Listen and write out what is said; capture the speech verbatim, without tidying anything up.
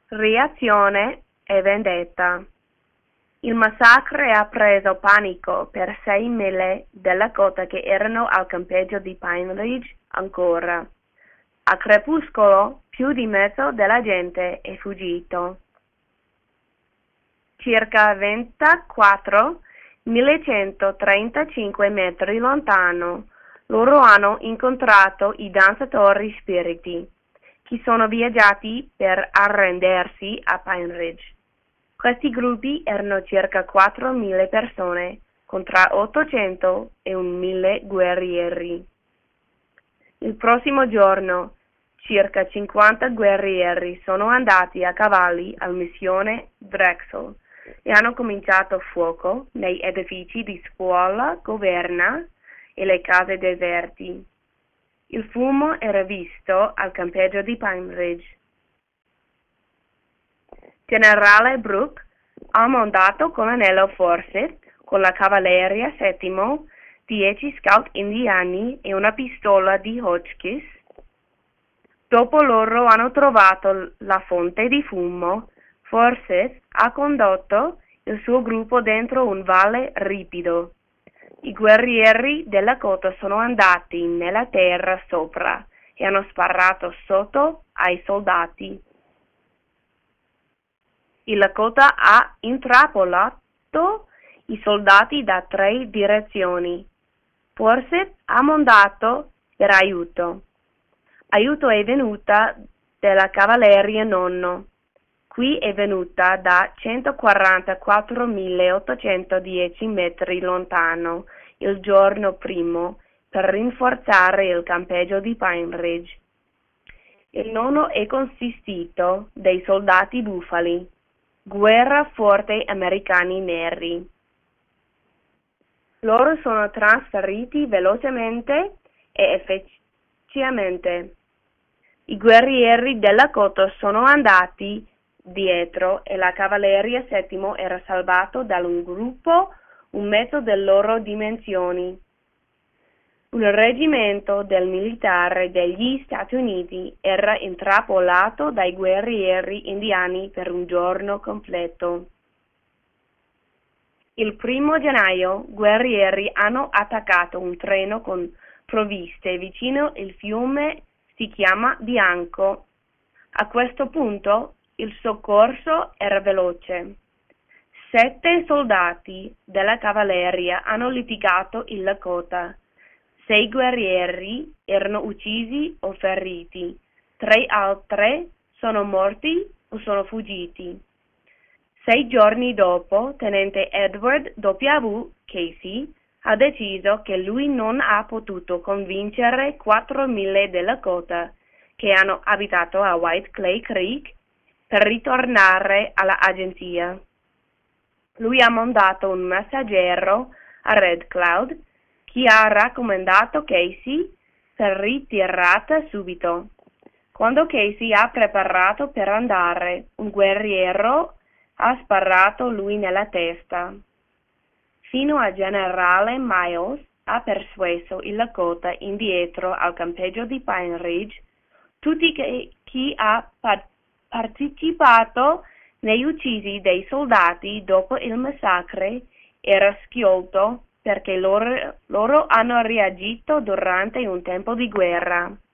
Reazione e vendetta. Il massacro ha preso panico per sei mile della coda che erano al campeggio di Pine Ridge ancora. A crepuscolo più di mezzo della gente è fuggito. Circa ventiquattro mila centotrentacinque metri lontano, loro hanno incontrato i danzatori spiriti, che sono viaggiati per arrendersi a Pine Ridge. Questi gruppi erano circa quattromila persone, con tra ottocento e un mille guerrieri. Il prossimo giorno, circa cinquanta guerrieri sono andati a cavalli alla missione Drexel e hanno cominciato fuoco nei edifici di scuola, governo e le case deserti. Il fumo era visto al campeggio di Pine Ridge. Generale Brooke ha mandato colonnello Forsyth con la cavalleria settimo, dieci scout indiani e una pistola di Hotchkiss. Dopo loro hanno trovato la fonte di fumo, Forsyth ha condotto il suo gruppo dentro un valle ripido. I guerrieri della coda sono andati nella terra sopra e hanno sparato sotto ai soldati. Il Lakota ha intrappolato i soldati da tre direzioni. Forsyth ha mandato per aiuto. Aiuto è venuta dalla cavalleria nonno. Qui è venuta da centoquarantaquattromilaottocentodieci metri lontano il giorno primo per rinforzare il campeggio di Pine Ridge. Il nonno è consistito dei soldati bufali, guerraforte americani neri. Loro sono trasferiti velocemente e efficacemente. I guerrieri della coda sono andati dietro e la cavalleria settimo era salvato da un gruppo un mezzo delle loro dimensioni. Un reggimento del militare degli Stati Uniti era intrappolato dai guerrieri indiani per un giorno completo. Il primo gennaio, guerrieri hanno attaccato un treno con provviste vicino il fiume si chiama Bianco. A questo punto il soccorso era veloce. Sette soldati della cavalleria hanno litigato in Lakota. Sei guerrieri erano uccisi o feriti. Tre altri sono morti o sono fuggiti. Sei giorni dopo, tenente Edward W. Casey ha deciso che lui non ha potuto convincere quattromila della coda che hanno abitato a White Clay Creek per ritornare all'agenzia. Lui ha mandato un messaggero a Red Cloud che ha raccomandato Casey per ritirata subito. Quando Casey ha preparato per andare, un guerriero ha sparato lui nella testa. Fino a generale Miles ha persuaso il Lakota indietro al campeggio di Pine Ridge. Tutti che, chi ha pa- partecipato negli uccisi dei soldati dopo il massacro era sciolto perché loro, loro hanno reagito durante un tempo di guerra.